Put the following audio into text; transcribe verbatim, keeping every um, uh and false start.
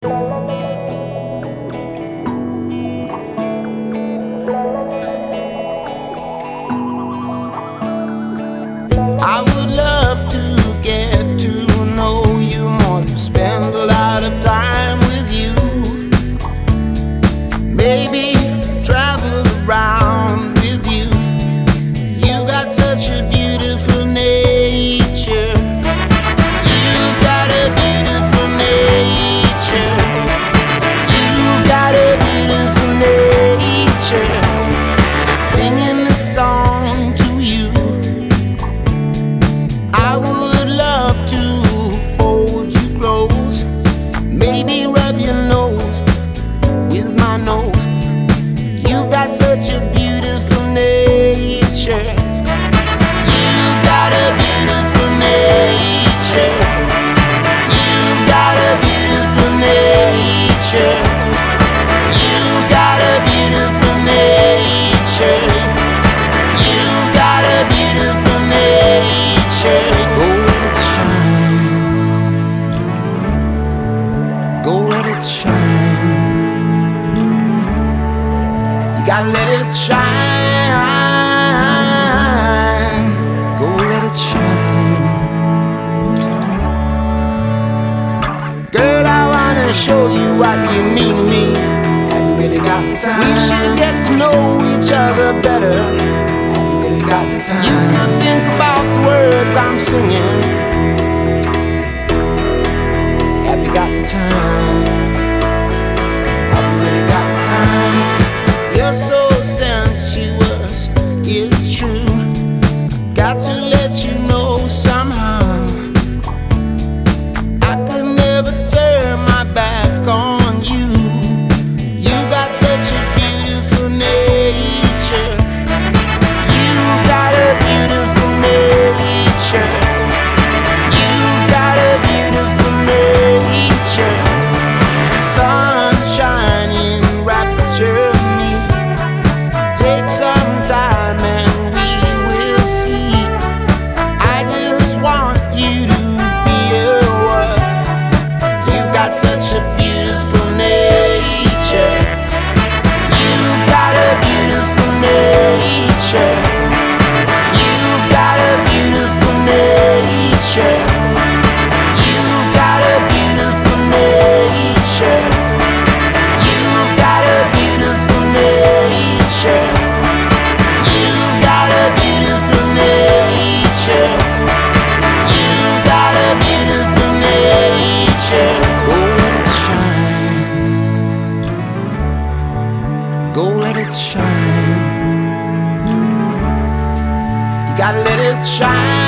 I would love to get to know you more, to spend a lot of time with you. Maybe travel around with you. You got such a beautiful nature. You've got a beautiful nature. You've got a beautiful nature. Singing this song to you. I would love to hold you close, maybe rub your nose with my nose. You've got such a beautiful nature. You've got a beautiful nature. You've got a beautiful nature. You've got a beautiful nature. You've got a beautiful nature. Go let it shine. Go let it shine. You gotta let it shine. Go let it shine. Girl, I wanna show you what you mean to me. Have you really got the time? We should get to know each other better. Have you really got the time? You could think about the words I'm singing. Have you got the time? Have you really got the time? You're so sensuous, it's true. Got to let you know somehow. I could never turn my back on you. You got such a beautiful nature. You've got a beautiful nature. You've got a beautiful nature. Sun shining, rapture me. Take some time and we will see. I just want you to be aware. You've got such a beautiful nature. You've got a beautiful nature. You've got a beautiful nature. You've got a beautiful nature. You've got a beautiful nature. You've got a beautiful nature. You've got a beautiful nature. Go let it shine. Go let it shine. You gotta let it shine.